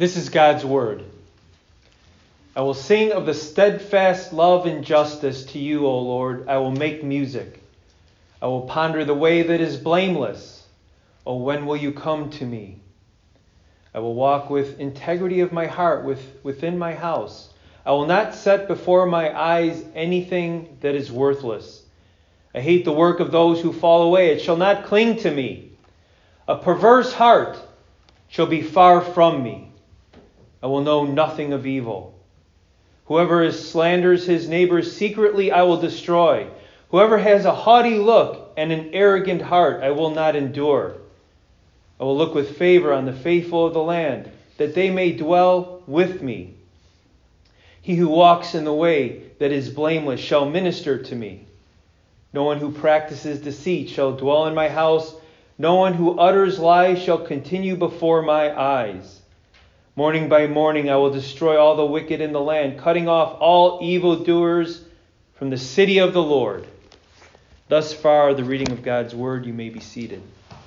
This is God's word. I will sing of the steadfast love and justice to you, O Lord. I will make music. I will ponder the way that is blameless. Oh, when will you come to me? I will walk with integrity of my heart within my house. I will not set before my eyes anything that is worthless. I hate the work of those who fall away. It shall not cling to me. A perverse heart shall be far from me. I will know nothing of evil. Whoever slanders his neighbor secretly, I will destroy. Whoever has a haughty look and an arrogant heart, I will not endure. I will look with favor on the faithful of the land, that they may dwell with me. He who walks in the way that is blameless shall minister to me. No one who practices deceit shall dwell in my house. No one who utters lies shall continue before my eyes. Morning by morning I will destroy all the wicked in the land, cutting off all evildoers from the city of the Lord. Thus far, the reading of God's word. You may be seated.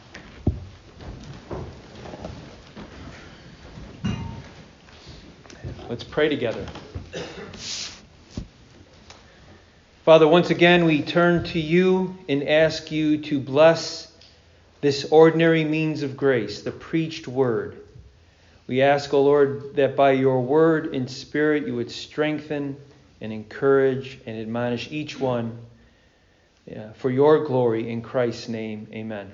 Let's pray together. Father, once again we turn to you and ask you to bless this ordinary means of grace, the preached word. We ask, O Lord, that by your word and spirit you would strengthen and encourage and admonish each one for your glory in Christ's name. Amen.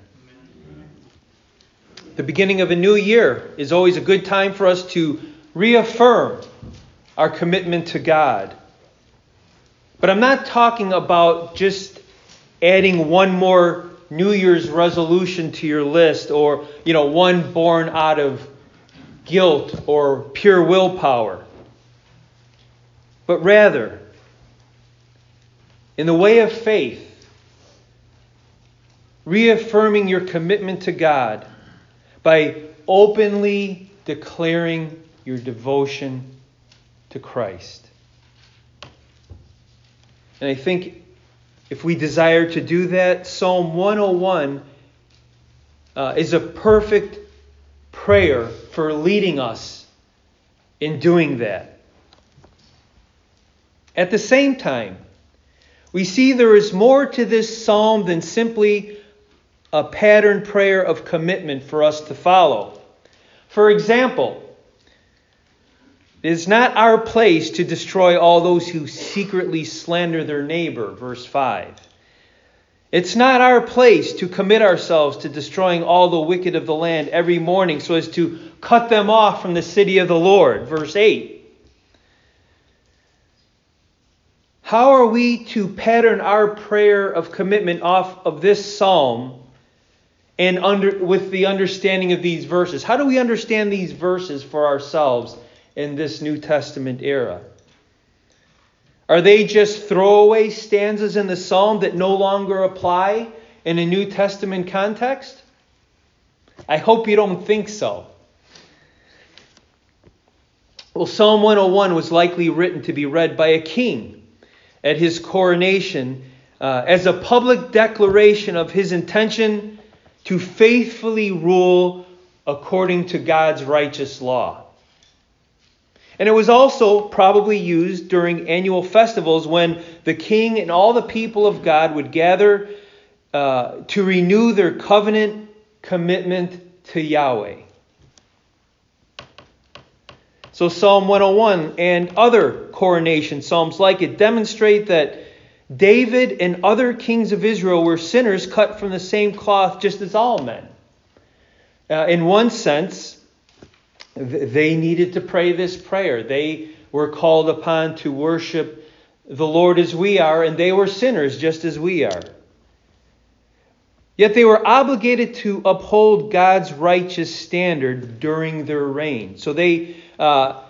The beginning of a new year is always a good time for us to reaffirm our commitment to God. But I'm not talking about just adding one more New Year's resolution to your list, or, one born out of guilt or pure willpower. But rather, in the way of faith, reaffirming your commitment to God by openly declaring your devotion to Christ. And I think if we desire to do that, Psalm 101 is a perfect prayer for leading us in doing that. At the same time, we see there is more to this psalm than simply a pattern prayer of commitment for us to follow. For example, it is not our place to destroy all those who secretly slander their neighbor, verse 5. It's not our place to commit ourselves to destroying all the wicked of the land every morning so as to cut them off from the city of the Lord, verse 8. How are we to pattern our prayer of commitment off of this psalm and with the understanding of these verses? How do we understand these verses for ourselves in this New Testament era? Are they just throwaway stanzas in the psalm that no longer apply in a New Testament context? I hope you don't think so. Well, Psalm 101 was likely written to be read by a king at his coronation as a public declaration of his intention to faithfully rule according to God's righteous law. And it was also probably used during annual festivals when the king and all the people of God would gather to renew their covenant commitment to Yahweh. So Psalm 101 and other coronation psalms like it demonstrate that David and other kings of Israel were sinners cut from the same cloth just as all men. In one sense, they needed to pray this prayer. They were called upon to worship the Lord as we are, and they were sinners just as we are. Yet they were obligated to uphold God's righteous standard during their reign. So they had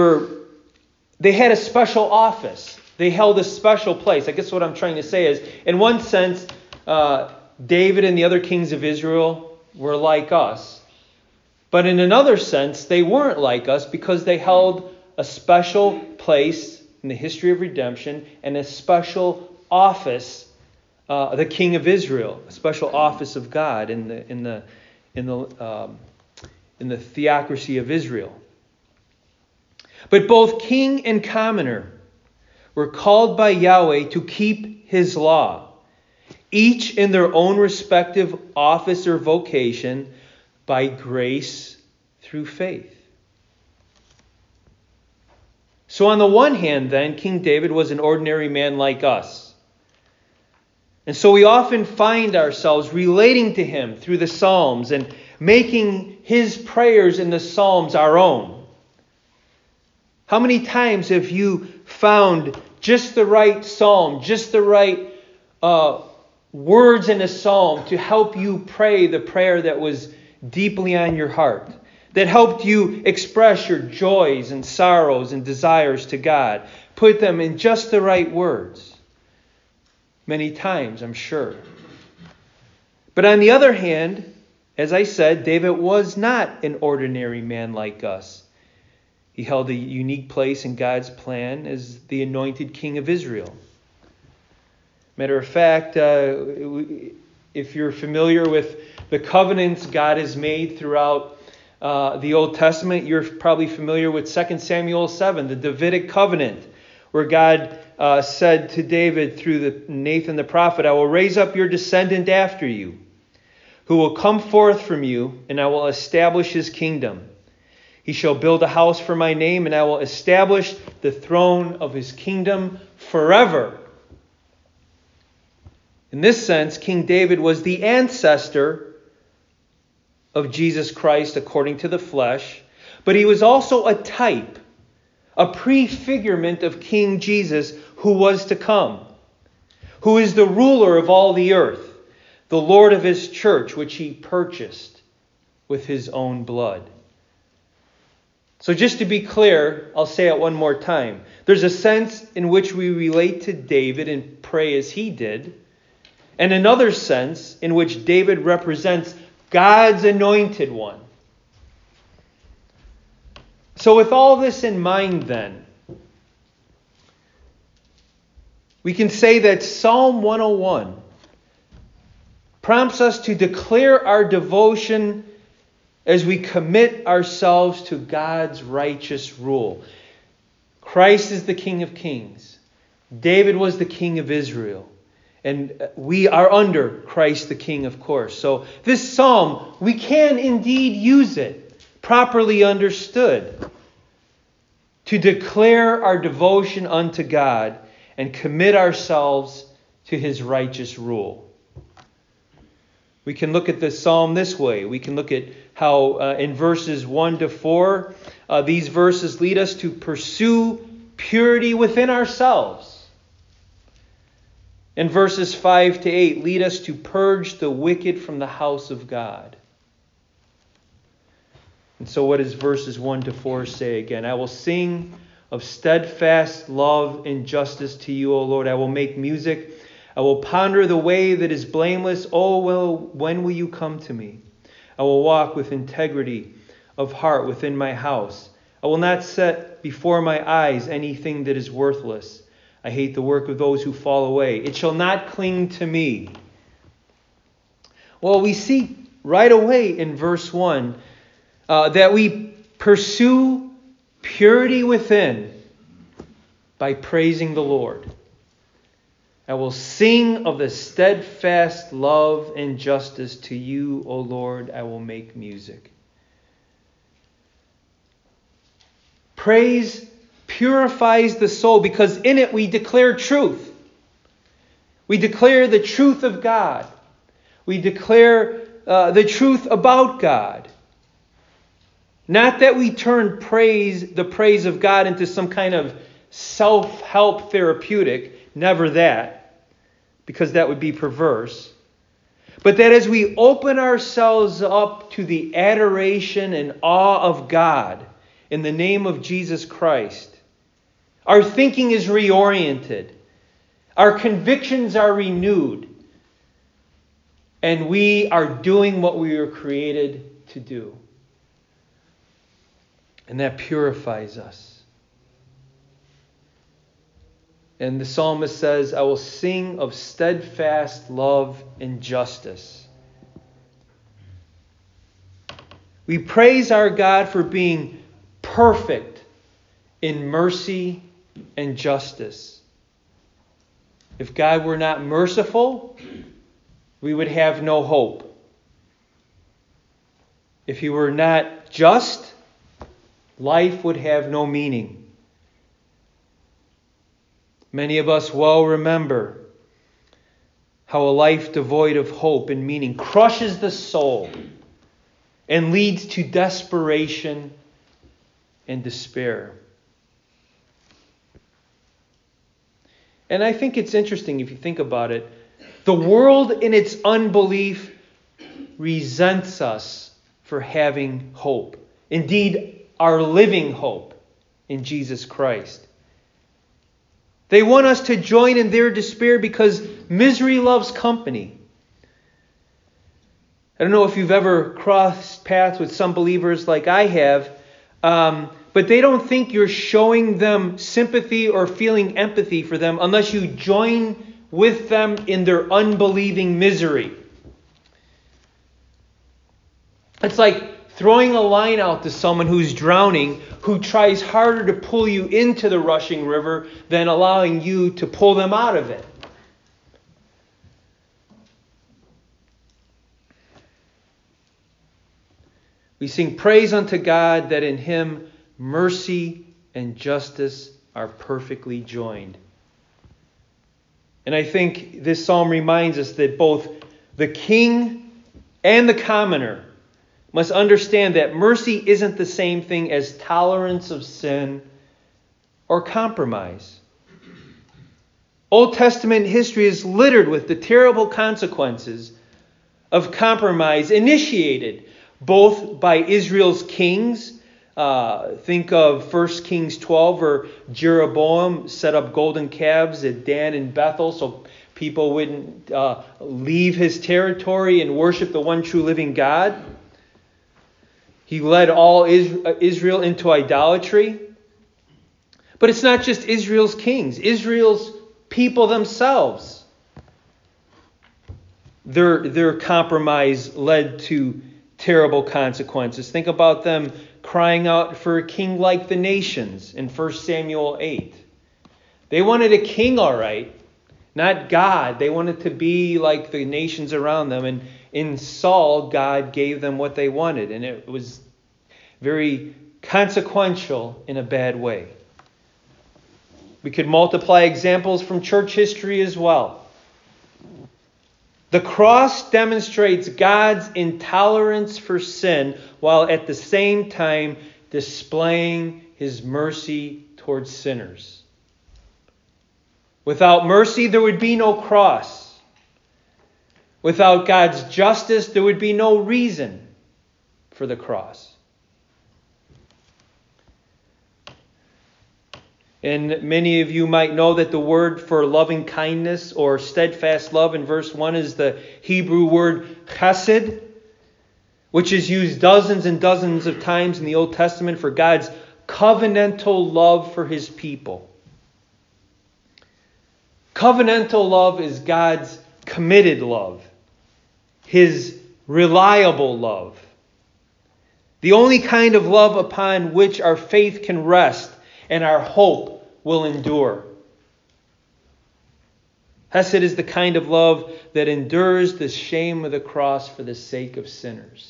a special office. They held a special place. I guess what I'm trying to say is, in one sense, David and the other kings of Israel were like us. But in another sense, they weren't like us because they held a special place in the history of redemption and a special office, the King of Israel, a special office of God in the theocracy of Israel. But both king and commoner were called by Yahweh to keep his law, each in their own respective office or vocation, by grace through faith. So on the one hand, then, King David was an ordinary man like us. And so we often find ourselves relating to him through the Psalms and making his prayers in the Psalms our own. How many times have you found just the right psalm, just the right words in a psalm to help you pray the prayer that was deeply on your heart, that helped you express your joys and sorrows and desires to God? Put them in just the right words. Many times, I'm sure. But on the other hand, as I said, David was not an ordinary man like us. He held a unique place in God's plan as the anointed king of Israel. Matter of fact, if you're familiar with the covenants God has made throughout the Old Testament, you're probably familiar with 2 Samuel 7, the Davidic covenant, where God said to David through Nathan the prophet, "I will raise up your descendant after you, who will come forth from you, and I will establish his kingdom. He shall build a house for my name, and I will establish the throne of his kingdom forever." In this sense, King David was the ancestor of Jesus Christ according to the flesh, but he was also a type, a prefigurement of King Jesus who was to come, who is the ruler of all the earth, the Lord of his church, which he purchased with his own blood. So just to be clear, I'll say it one more time. There's a sense in which we relate to David and pray as he did, and another sense in which David represents God's anointed one. So with all this in mind then, we can say that Psalm 101 prompts us to declare our devotion as we commit ourselves to God's righteous rule. Christ is the King of Kings. David was the King of Israel. And we are under Christ the King, of course. So this psalm, we can indeed use it, properly understood, to declare our devotion unto God and commit ourselves to his righteous rule. We can look at this psalm this way. We can look at how in verses 1 to 4, these verses lead us to pursue purity within ourselves. And verses 5 to 8 lead us to purge the wicked from the house of God. And so what does verses 1 to 4 say again? "I will sing of steadfast love and justice to you, O Lord. I will make music. I will ponder the way that is blameless. Oh, well, when will you come to me? I will walk with integrity of heart within my house. I will not set before my eyes anything that is worthless. I hate the work of those who fall away. It shall not cling to me." Well, we see right away in verse 1 that we pursue purity within by praising the Lord. "I will sing of the steadfast love and justice to you, O Lord. I will make music." Praise purifies the soul because in it we declare truth. We declare the truth of God. We declare the truth about God. Not that we turn the praise of God into some kind of self-help therapeutic. Never that, because that would be perverse. But that as we open ourselves up to the adoration and awe of God in the name of Jesus Christ, our thinking is reoriented. Our convictions are renewed. And we are doing what we were created to do. And that purifies us. And the psalmist says, "I will sing of steadfast love and justice." We praise our God for being perfect in mercy and justice. If God were not merciful, we would have no hope. If He were not just, life would have no meaning. Many of us well remember how a life devoid of hope and meaning crushes the soul and leads to desperation and despair. And I think it's interesting if you think about it. The world in its unbelief resents us for having hope. Indeed, our living hope in Jesus Christ. They want us to join in their despair because misery loves company. I don't know if you've ever crossed paths with some believers like I have, but they don't think you're showing them sympathy or feeling empathy for them unless you join with them in their unbelieving misery. It's like throwing a line out to someone who's drowning, who tries harder to pull you into the rushing river than allowing you to pull them out of it. We sing praise unto God that in Him mercy and justice are perfectly joined. And I think this psalm reminds us that both the king and the commoner must understand that mercy isn't the same thing as tolerance of sin or compromise. Old Testament history is littered with the terrible consequences of compromise initiated both by Israel's kings. Think of 1 Kings 12, where Jeroboam set up golden calves at Dan and Bethel so people wouldn't leave his territory and worship the one true living God. He led all Israel into idolatry. But it's not just Israel's kings. Israel's people themselves. Their compromise led to terrible consequences. Think about them crying out for a king like the nations in 1 Samuel 8. They wanted a king, all right, not God. They wanted to be like the nations around them. And in Saul, God gave them what they wanted. And it was very consequential in a bad way. We could multiply examples from church history as well. The cross demonstrates God's intolerance for sin while at the same time displaying His mercy towards sinners. Without mercy, there would be no cross. Without God's justice, there would be no reason for the cross. And many of you might know that the word for loving kindness or steadfast love in verse 1 is the Hebrew word chesed, which is used dozens and dozens of times in the Old Testament for God's covenantal love for His people. Covenantal love is God's committed love, His reliable love, the only kind of love upon which our faith can rest and our hope will endure. Hesed is the kind of love that endures the shame of the cross for the sake of sinners.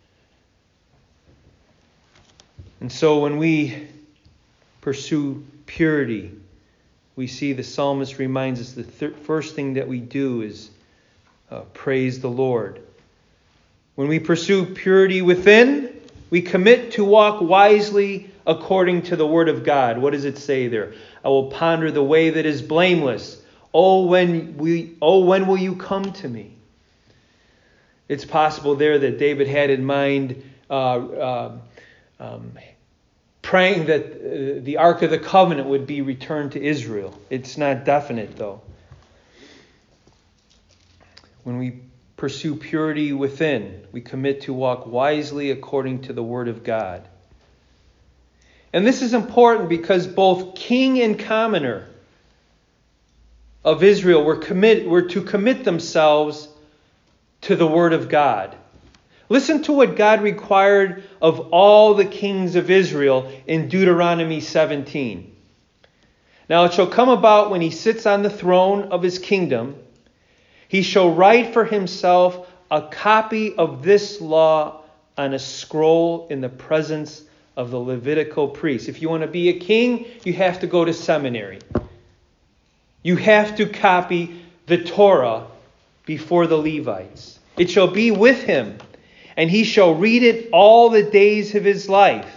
And so when we pursue purity, we see the psalmist reminds us the first thing that we do is praise the Lord. When we pursue purity within, we commit to walk wisely according to the word of God. What does it say there? I will ponder the way that is blameless. Oh, when will you come to me? It's possible there that David had in mind praying that the Ark of the Covenant would be returned to Israel. It's not definite, though. When we pursue purity within, we commit to walk wisely according to the word of God. And this is important because both king and commoner of Israel were to commit themselves to the word of God. Listen to what God required of all the kings of Israel in Deuteronomy 17. Now it shall come about when he sits on the throne of his kingdom, he shall write for himself a copy of this law on a scroll in the presence of the Levitical priests. If you want to be a king, you have to go to seminary. You have to copy the Torah before the Levites. It shall be with him, and he shall read it all the days of his life,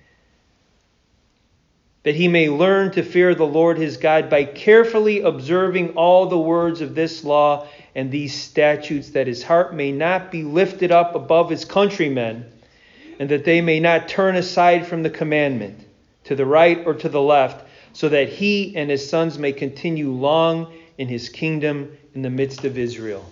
that he may learn to fear the Lord his God by carefully observing all the words of this law and these statutes, that his heart may not be lifted up above his countrymen, and that they may not turn aside from the commandment to the right or to the left, so that he and his sons may continue long in his kingdom in the midst of Israel.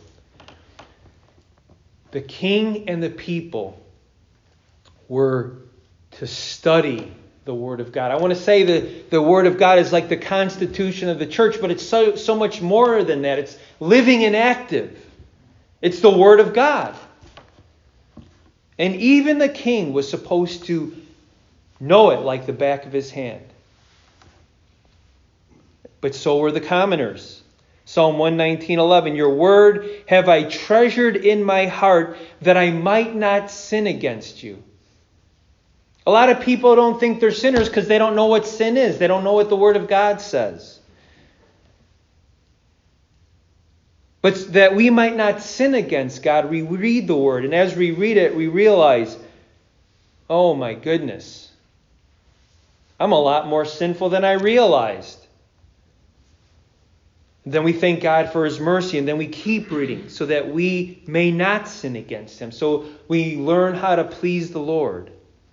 The king and the people were to study the Word of God. I want to say that the Word of God is like the constitution of the church, but it's so much more than that. It's living and active. It's the Word of God. And even the king was supposed to know it like the back of his hand. But so were the commoners. Psalm 119:11, your word have I treasured in my heart, that I might not sin against you. A lot of people don't think they're sinners because they don't know what sin is. They don't know what the Word of God says. But that we might not sin against God, we read the Word. And as we read it, we realize, oh my goodness, I'm a lot more sinful than I realized. Then we thank God for His mercy, and then we keep reading so that we may not sin against Him. So we learn how to please the Lord.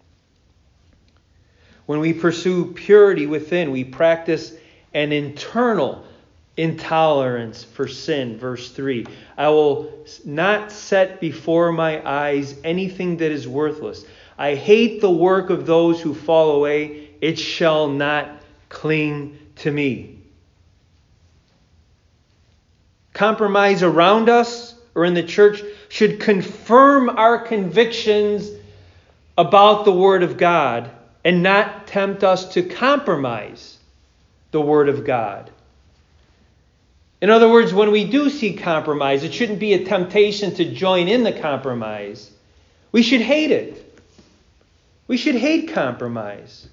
When we pursue purity within, we practice an internal intolerance for sin. Verse 3, I will not set before my eyes anything that is worthless. I hate the work of those who fall away. It shall not cling to me. Compromise around us or in the church should confirm our convictions about the Word of God and not tempt us to compromise the Word of God. In other words, when we do see compromise, it shouldn't be a temptation to join in the compromise. We should hate it. We should hate compromise.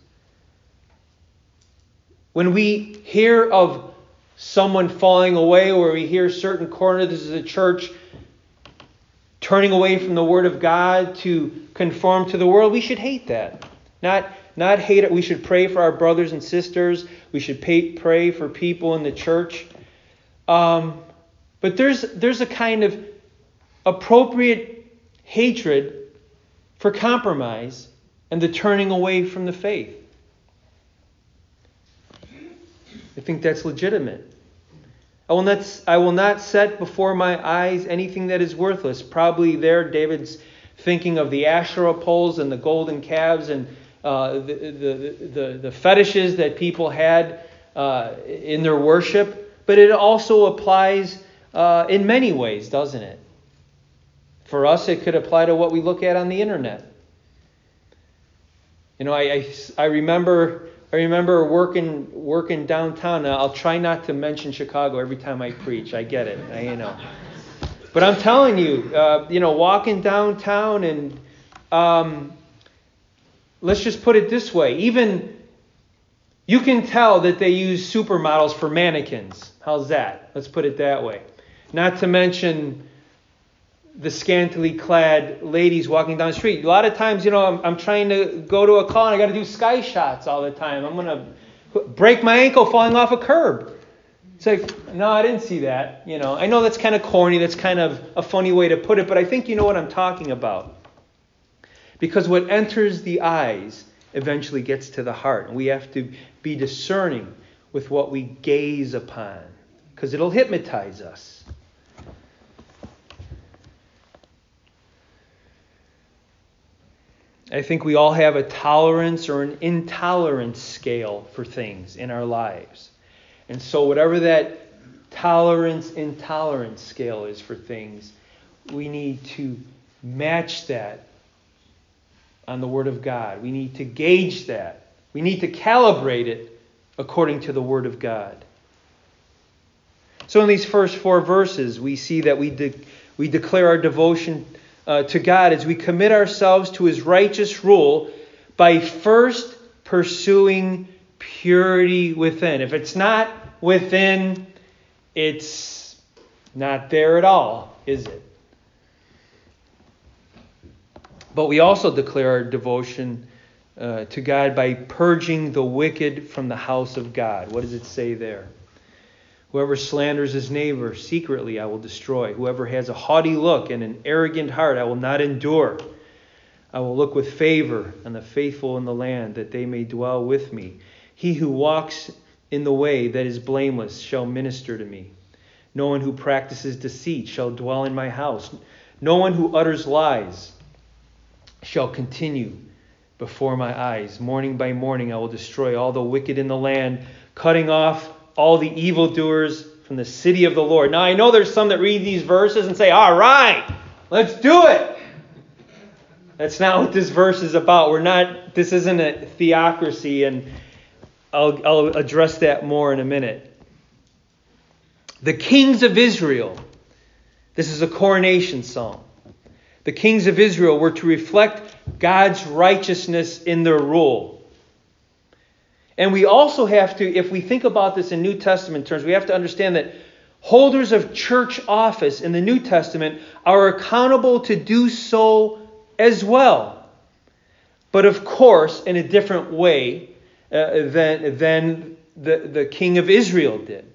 When we hear of someone falling away, or we hear certain corners of the church turning away from the Word of God to conform to the world, we should hate that. Not hate it. We should pray for our brothers and sisters. We should pray for people in the church. But there's a kind of appropriate hatred for compromise and the turning away from the faith. I think that's legitimate. I will not set before my eyes anything that is worthless. Probably there David's thinking of the Asherah poles and the golden calves and the fetishes that people had in their worship. But it also applies in many ways, doesn't it? For us, it could apply to what we look at on the internet. You know, I remember working downtown. Now, I'll try not to mention Chicago every time I preach. I get it. But I'm telling you, walking downtown and let's just put it this way. Even you can tell that they use supermodels for mannequins. How's that? Let's put it that way. Not to mention the scantily clad ladies walking down the street. A lot of times, I'm trying to go to a call and I got to do sky shots all the time. I'm going to break my ankle falling off a curb. It's like, no, I didn't see that. I know that's kind of corny. That's kind of a funny way to put it, but I think you know what I'm talking about. Because what enters the eyes eventually gets to the heart. And we have to be discerning with what we gaze upon, because it'll hypnotize us. I think we all have a tolerance or an intolerance scale for things in our lives. And so whatever that tolerance-intolerance scale is for things, we need to match that on the Word of God. We need to gauge that. We need to calibrate it according to the Word of God. So in these first 4 verses, we see that we declare our devotion to God as we commit ourselves to His righteous rule by first pursuing purity within. If it's not within, it's not there at all, is it? But we also declare our devotion to God by purging the wicked from the house of God. What does it say there? Whoever slanders his neighbor secretly, I will destroy. Whoever has a haughty look and an arrogant heart, I will not endure. I will look with favor on the faithful in the land, that they may dwell with me. He who walks in the way that is blameless shall minister to me. No one who practices deceit shall dwell in my house. No one who utters lies shall continue before my eyes. Morning by morning I will destroy all the wicked in the land, cutting off all the evildoers from the city of the Lord. Now I know there's some that read these verses and say, all right, let's do it. That's not what this verse is about. This isn't a theocracy, and I'll address that more in a minute. The kings of Israel, this is a coronation psalm. The kings of Israel were to reflect God's righteousness in their rule. And we also have to, if we think about this in New Testament terms, we have to understand that holders of church office in the New Testament are accountable to do so as well. But of course, in a different way than the king of Israel did.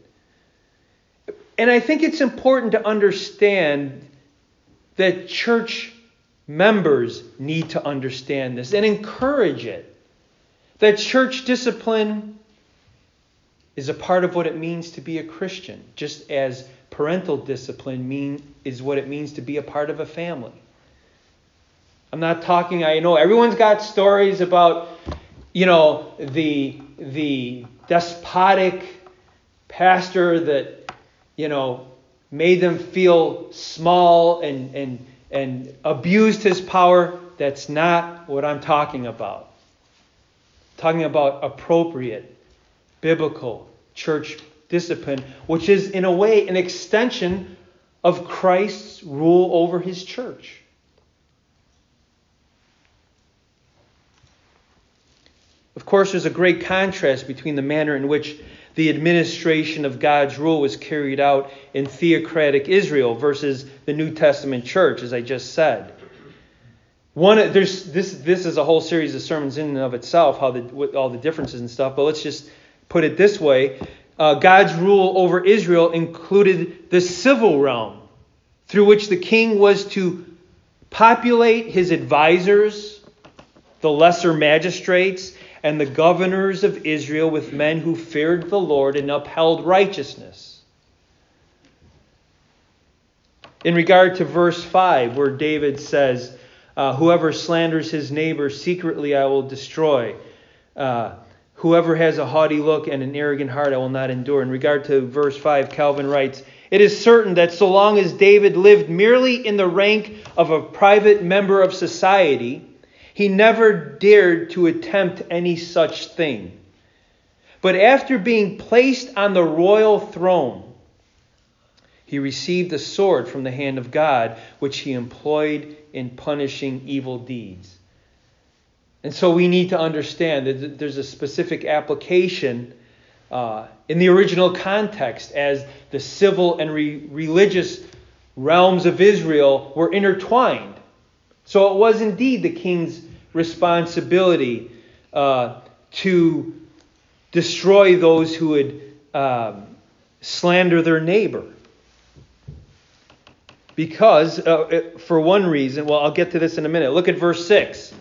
And I think it's important to understand that church members need to understand this and encourage it. That church discipline is a part of what it means to be a Christian, just as parental discipline is what it means to be a part of a family. I'm not talking, I know everyone's got stories about, the despotic pastor that, made them feel small and abused his power. That's not what I'm talking about. I'm talking about appropriate, biblical church discipline, which is in a way an extension of Christ's rule over his church. Of course, there's a great contrast between the manner in which the administration of God's rule was carried out in theocratic Israel versus the New Testament church, as I just said. This is a whole series of sermons in and of itself, with all the differences and stuff, but let's just put it this way. God's rule over Israel included the civil realm, through which the king was to populate his advisors, the lesser magistrates, and the governors of Israel with men who feared the Lord and upheld righteousness. In regard to verse 5, where David says, whoever slanders his neighbor secretly I will destroy. Whoever has a haughty look and an arrogant heart I will not endure. In regard to verse 5, Calvin writes, it is certain that so long as David lived merely in the rank of a private member of society, he never dared to attempt any such thing. But after being placed on the royal throne, he received a sword from the hand of God, which he employed in punishing evil deeds. And so we need to understand that there's a specific application in the original context as the civil and religious realms of Israel were intertwined. So it was indeed the king's responsibility to destroy those who would slander their neighbor. Because, for one reason, well, I'll get to this in a minute. Look at verse 6.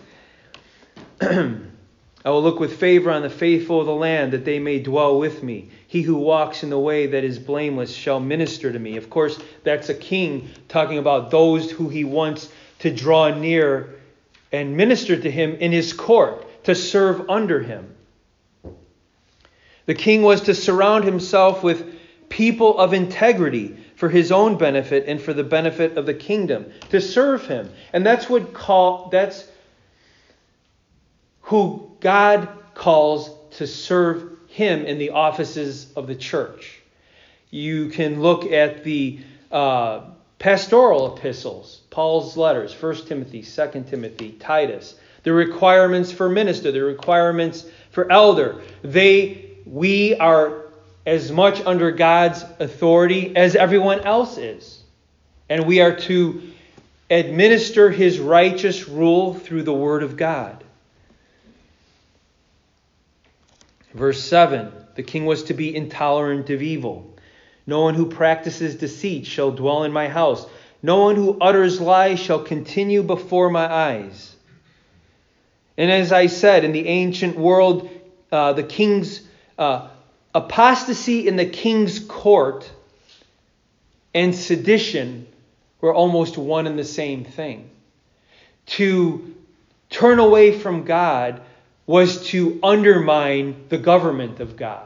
I will look with favor on the faithful of the land, that they may dwell with me. He who walks in the way that is blameless shall minister to me. Of course, that's a king talking about those who he wants to draw near and minister to him in his court, to serve under him. The king was to surround himself with people of integrity, for his own benefit and for the benefit of the kingdom, to serve him. And that's who God calls to serve him in the offices of the church. You can look at the pastoral epistles, Paul's letters, 1 Timothy, 2 Timothy, Titus, the requirements for minister, the requirements for elder. We are as much under God's authority as everyone else is. And we are to administer his righteous rule through the word of God. Verse 7, the king was to be intolerant of evil. No one who practices deceit shall dwell in my house. No one who utters lies shall continue before my eyes. And as I said, in the ancient world, the king's apostasy in the king's court and sedition were almost one and the same thing. To turn away from God was to undermine the government of God.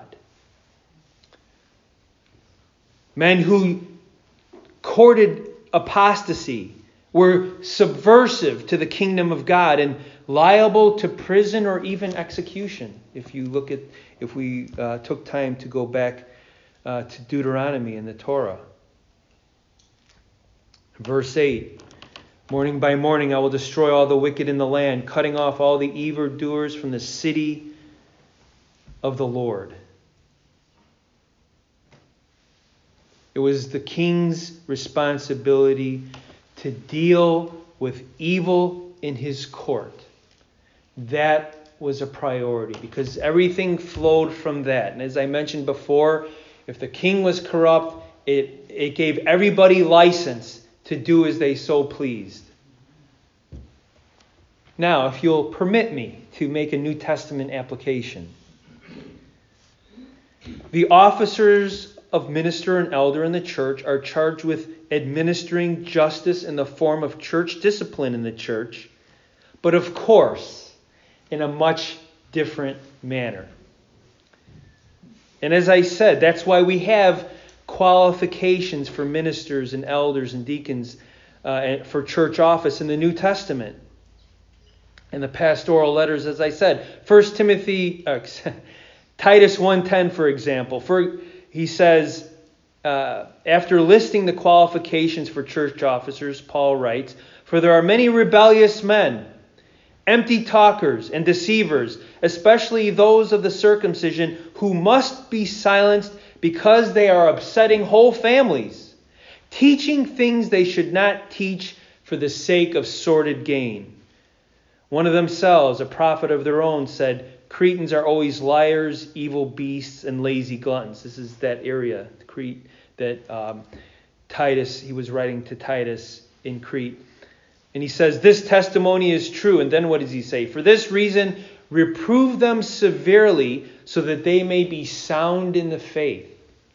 Men who courted apostasy were subversive to the kingdom of God and liable to prison or even execution. If we took time to go back to Deuteronomy and the Torah. Verse 8, morning by morning I will destroy all the wicked in the land, cutting off all the evildoers from the city of the Lord. It was the king's responsibility to deal with evil in his court. That was a priority because everything flowed from that. And as I mentioned before, if the king was corrupt, it gave everybody license to do as they so pleased. Now, if you'll permit me to make a New Testament application. The officers of minister and elder in the church are charged with administering justice in the form of church discipline in the church, but of course, in a much different manner. And as I said, that's why we have qualifications for ministers and elders and deacons for church office in the New Testament. And the pastoral letters, as I said, 1 Timothy, Titus 1:10, for example, he says, after listing the qualifications for church officers, Paul writes, "For there are many rebellious men, empty talkers and deceivers, especially those of the circumcision, who must be silenced because they are upsetting whole families, teaching things they should not teach for the sake of sordid gain. One of themselves, a prophet of their own, said, Cretans are always liars, evil beasts, and lazy gluttons." This is that area, Crete, that Titus, he was writing to Titus in Crete. And he says, "This testimony is true." And then what does he say? "For this reason, reprove them severely so that they may be sound in the faith."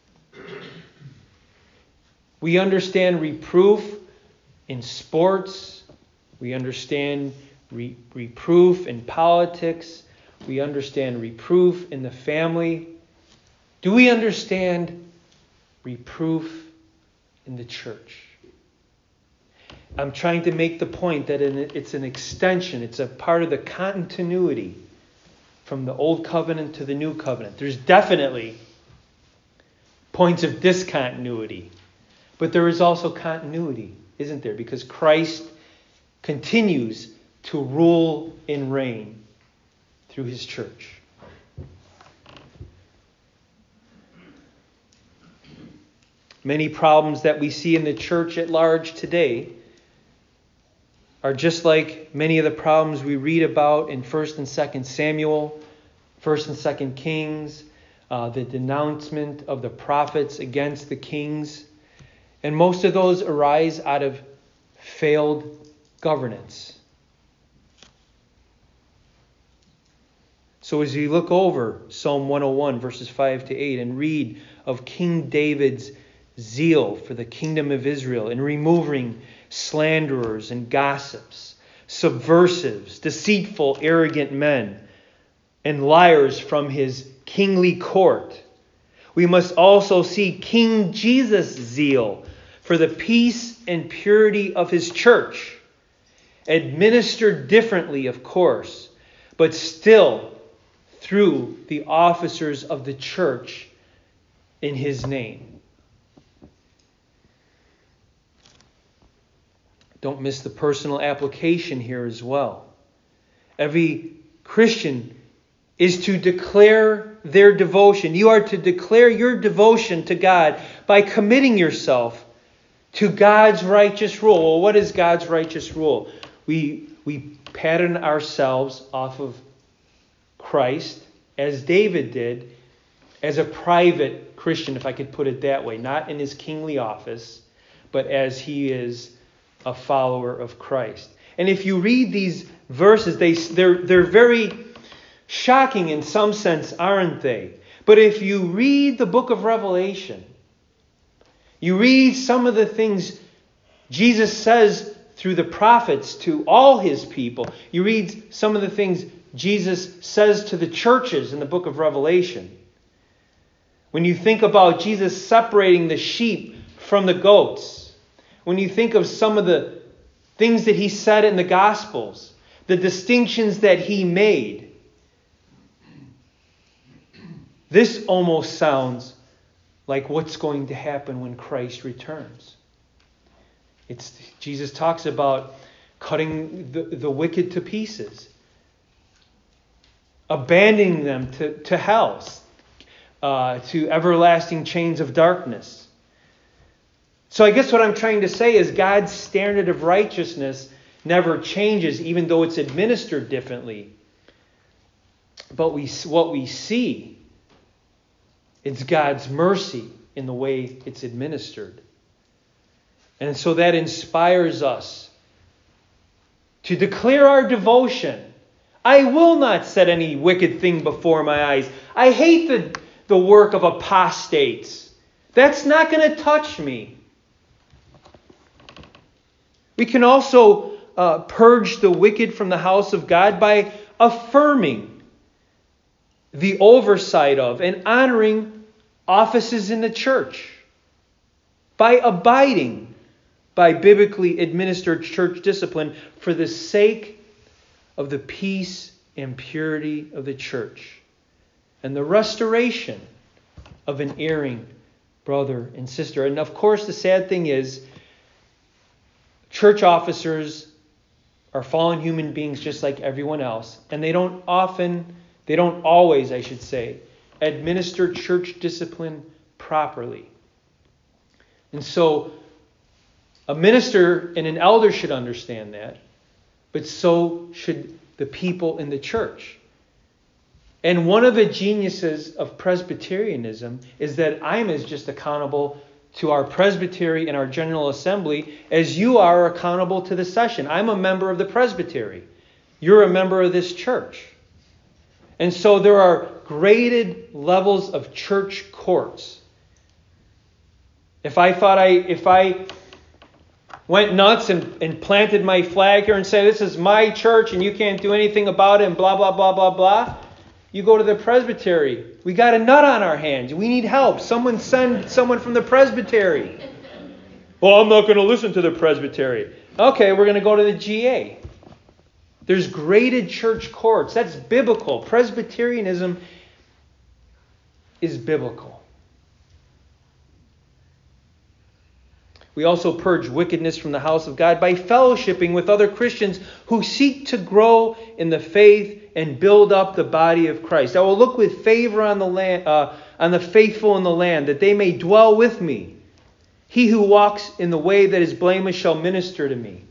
We understand reproof in sports. We understand reproof in politics. We understand reproof in the family. Do we understand reproof in the church? I'm trying to make the point that it's an extension. It's a part of the continuity from the Old Covenant to the New Covenant. There's definitely points of discontinuity, but there is also continuity, isn't there? Because Christ continues to rule and reign through his church. Many problems that we see in the church at large today are just like many of the problems we read about in 1 and 2 Samuel, 1 and 2 Kings, the denouncement of the prophets against the kings. And most of those arise out of failed governance. So as you look over Psalm 101, verses 5 to 8, and read of King David's zeal for the kingdom of Israel in removing slanderers and gossips, subversives, deceitful, arrogant men, and liars from his kingly court, we must also see King Jesus' zeal for the peace and purity of his church, administered differently, of course, but still through the officers of the church in his name. Don't miss the personal application here as well. Every Christian is to declare their devotion. You are to declare your devotion to God by committing yourself to God's righteous rule. Well, what is God's righteous rule? We pattern ourselves off of Christ, as David did, as a private Christian, if I could put it that way. Not in his kingly office, but as he is a follower of Christ. And if you read these verses, they're very shocking in some sense, aren't they? But if you read the book of Revelation, you read some of the things Jesus says through the prophets to all his people. You read some of the things Jesus says to the churches in the book of Revelation. When you think about Jesus separating the sheep from the goats, when you think of some of the things that he said in the Gospels, the distinctions that he made, this almost sounds like what's going to happen when Christ returns. Jesus talks about cutting the wicked to pieces, abandoning them to hell, to everlasting chains of darkness. So I guess what I'm trying to say is God's standard of righteousness never changes, even though it's administered differently. But what we see, it's God's mercy in the way it's administered. And so that inspires us to declare our devotion. I will not set any wicked thing before my eyes. I hate the work of apostates. That's not going to touch me. We can also purge the wicked from the house of God by affirming the oversight of and honoring offices in the church, by abiding by biblically administered church discipline for the sake of the peace and purity of the church and the restoration of an erring brother and sister. And of course, the sad thing is, church officers are fallen human beings just like everyone else, and they don't always, I should say, administer church discipline properly. And so a minister and an elder should understand that, but so should the people in the church. And one of the geniuses of Presbyterianism is that I'm as just accountable to our presbytery and our General Assembly as you are accountable to the session. I'm a member of the presbytery. You're a member of this church. And so there are graded levels of church courts. If I went nuts and planted my flag here and said, this is my church and you can't do anything about it and blah, blah, blah, blah, blah, you go to the presbytery. We got a nut on our hands. We need help. Someone send someone from the presbytery. Well, I'm not going to listen to the presbytery. Okay, we're going to go to the GA. There's graded church courts. That's biblical. Presbyterianism is biblical. We also purge wickedness from the house of God by fellowshipping with other Christians who seek to grow in the faith and build up the body of Christ. I will look with favor on the land, on the faithful in the land, that they may dwell with me. He who walks in the way that is blameless shall minister to me.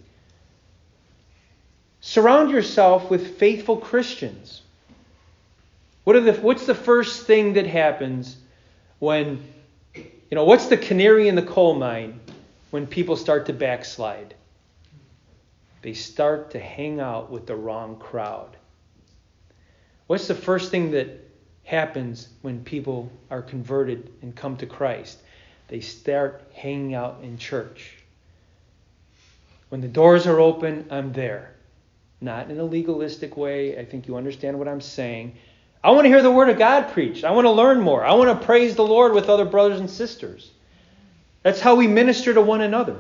Surround yourself with faithful Christians. What's the first thing that happens when, what's the canary in the coal mine when people start to backslide? They start to hang out with the wrong crowd. What's the first thing that happens when people are converted and come to Christ? They start hanging out in church. When the doors are open, I'm there. Not in a legalistic way. I think you understand what I'm saying. I want to hear the Word of God preached. I want to learn more. I want to praise the Lord with other brothers and sisters. That's how we minister to one another.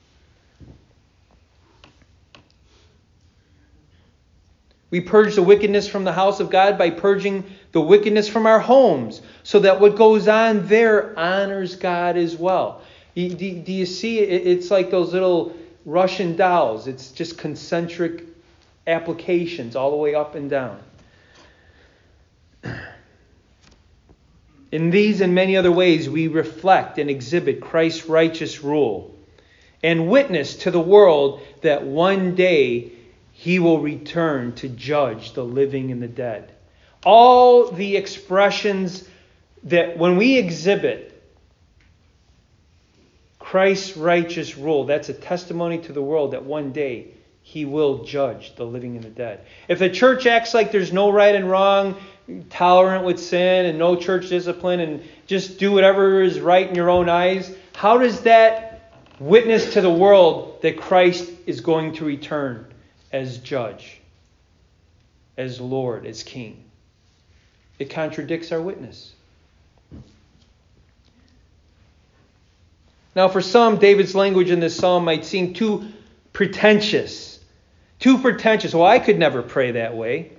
We purge the wickedness from the house of God by purging the wickedness from our homes, so that what goes on there honors God as well. Do you see? It's like those little Russian dolls. It's just concentric applications all the way up and down. In these and many other ways, we reflect and exhibit Christ's righteous rule and witness to the world that one day He will return to judge the living and the dead. All the expressions that when we exhibit Christ's righteous rule, that's a testimony to the world that one day He will judge the living and the dead. If the church acts like there's no right and wrong, tolerant with sin and no church discipline and just do whatever is right in your own eyes, how does that witness to the world that Christ is going to return as judge, as Lord, as King? It contradicts our witness. Now, for some, David's language in this psalm might seem too pretentious. Well, I could never pray that way.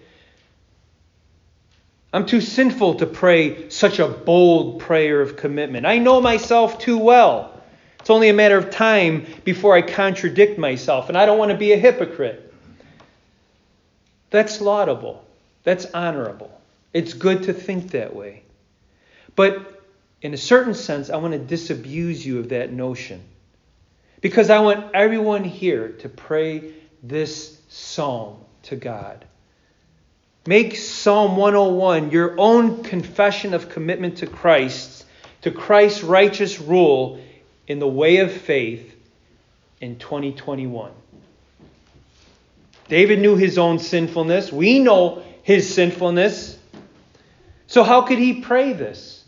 I'm too sinful to pray such a bold prayer of commitment. I know myself too well. It's only a matter of time before I contradict myself, and I don't want to be a hypocrite. That's laudable. That's honorable. It's good to think that way. But in a certain sense, I want to disabuse you of that notion. Because I want everyone here to pray this psalm to God. Make Psalm 101 your own confession of commitment to Christ's righteous rule in the way of faith in 2021. David knew his own sinfulness. We know his sinfulness. So how could he pray this?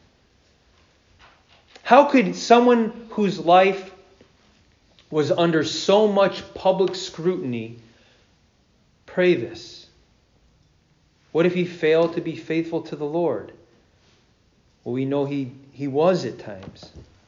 How could someone whose life was under so much public scrutiny pray this? What if he failed to be faithful to the Lord? Well, we know he was at times.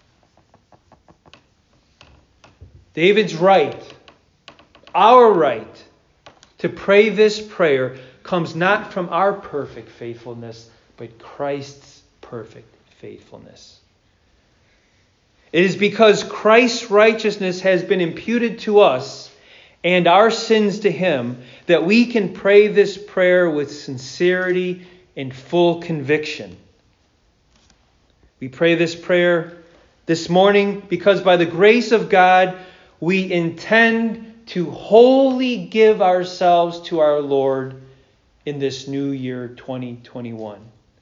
David's right, our right, to pray this prayer comes not from our perfect faithfulness, but Christ's perfect faithfulness. It is because Christ's righteousness has been imputed to us and our sins to Him that we can pray this prayer with sincerity and full conviction. We pray this prayer this morning because by the grace of God, we intend to wholly give ourselves to our Lord in this new year 2021.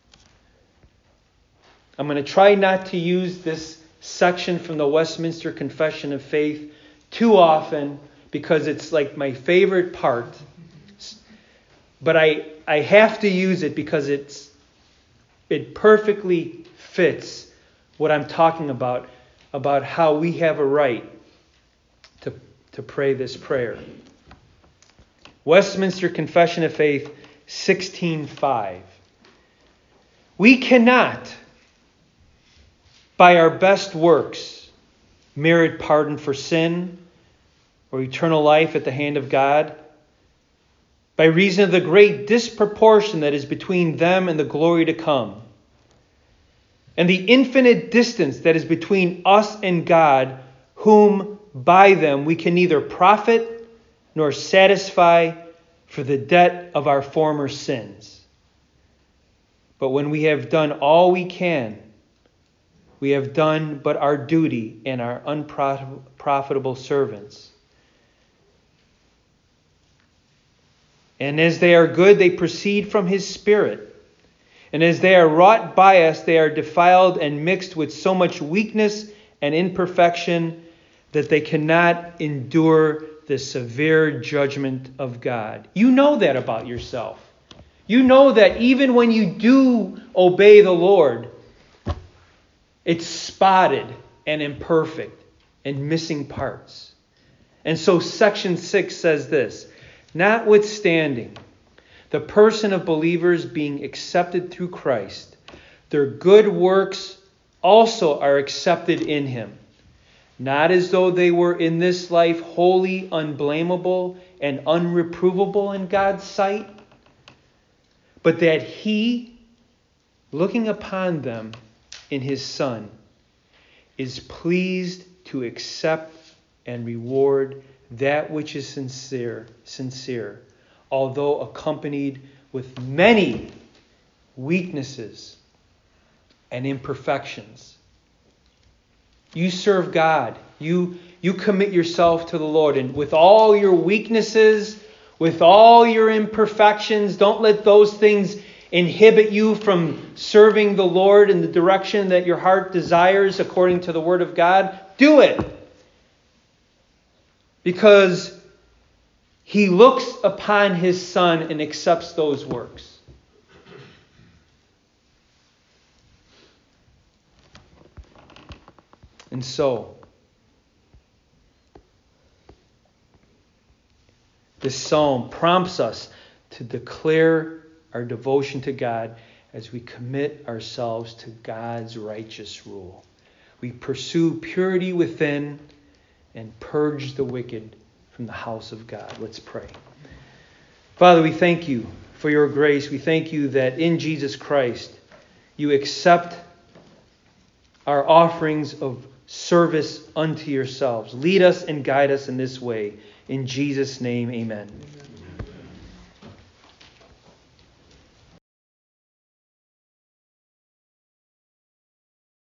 I'm going to try not to use this section from the Westminster Confession of Faith too often because it's like my favorite part. But I have to use it because it perfectly fits what I'm talking about how we have a right to pray this prayer. Westminster Confession of Faith 16:5. We cannot, by our best works, merit pardon for sin or eternal life at the hand of God, by reason of the great disproportion that is between them and the glory to come, and the infinite distance that is between us and God, whom by them we can neither profit nor satisfy for the debt of our former sins. But when we have done all we can, we have done but our duty and our unprofitable servants. And as they are good, they proceed from His Spirit. And as they are wrought by us, they are defiled and mixed with so much weakness and imperfection that they cannot endure the severe judgment of God. You know that about yourself. You know that even when you do obey the Lord, it's spotted and imperfect and missing parts. And so section 6 says this: notwithstanding, the person of believers being accepted through Christ, their good works also are accepted in him, not as though they were in this life wholly unblameable and unreprovable in God's sight, but that he, looking upon them in his Son, is pleased to accept and reward that which is sincere, although accompanied with many weaknesses and imperfections. You serve God. You commit yourself to the Lord. And with all your weaknesses, with all your imperfections, don't let those things inhibit you from serving the Lord in the direction that your heart desires according to the Word of God. Do it. Because he looks upon his Son and accepts those works. And so, this psalm prompts us to declare our devotion to God as we commit ourselves to God's righteous rule. We pursue purity within and purge the wicked from the house of God. Let's pray. Father, we thank you for your grace. We thank you that in Jesus Christ you accept our offerings of service unto yourselves. Lead us and guide us in this way. In Jesus' name, amen.